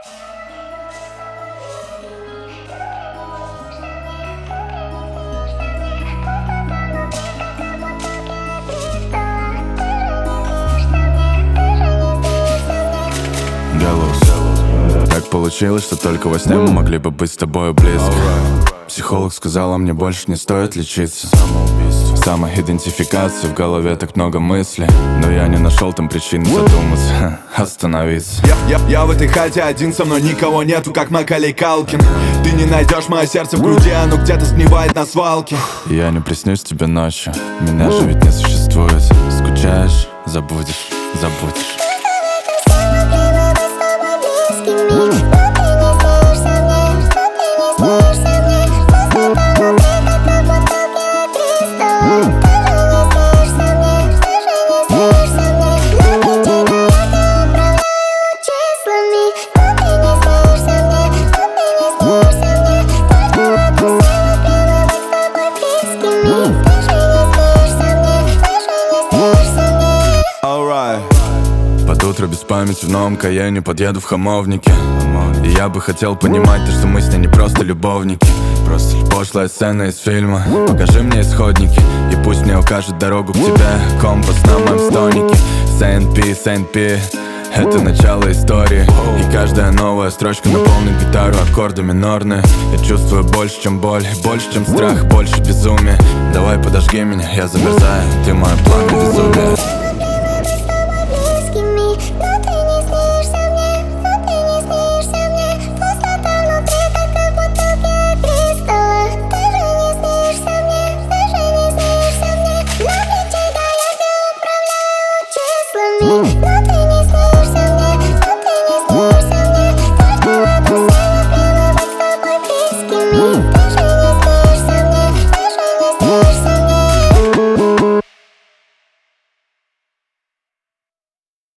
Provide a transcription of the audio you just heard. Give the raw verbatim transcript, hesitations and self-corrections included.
Так получилось, что только во сне мы могли бы быть с тобой близко. Психолог сказала, мне больше не стоит лечиться. Самоидентификация, в голове так много мыслей, но я не нашел там причины задуматься, остановиться. я, я, я в этой хате один, со мной никого нету, как Макалей Калкин. Ты не найдешь мое сердце в груди, оно где-то сгнивает на свалке. Я не приснюсь тебе ночью, меня же ведь не существует. Скучаешь, забудешь, забудешь. Под утро без памяти в новом Каене подъеду в Хамовнике. И я бы хотел понимать то, что мы с ней не просто любовники. Просто пошлая сцена из фильма. Покажи мне исходники, и пусть мне укажет дорогу к тебе компас на моем стонике. Сэйн Пи, Сэйн Пи, это начало истории. И каждая новая строчка наполнит гитару аккорды минорные. Я чувствую больше, чем боль, больше, чем страх, больше безумия. Давай подожги меня, я замерзаю, ты мое пламя безумия.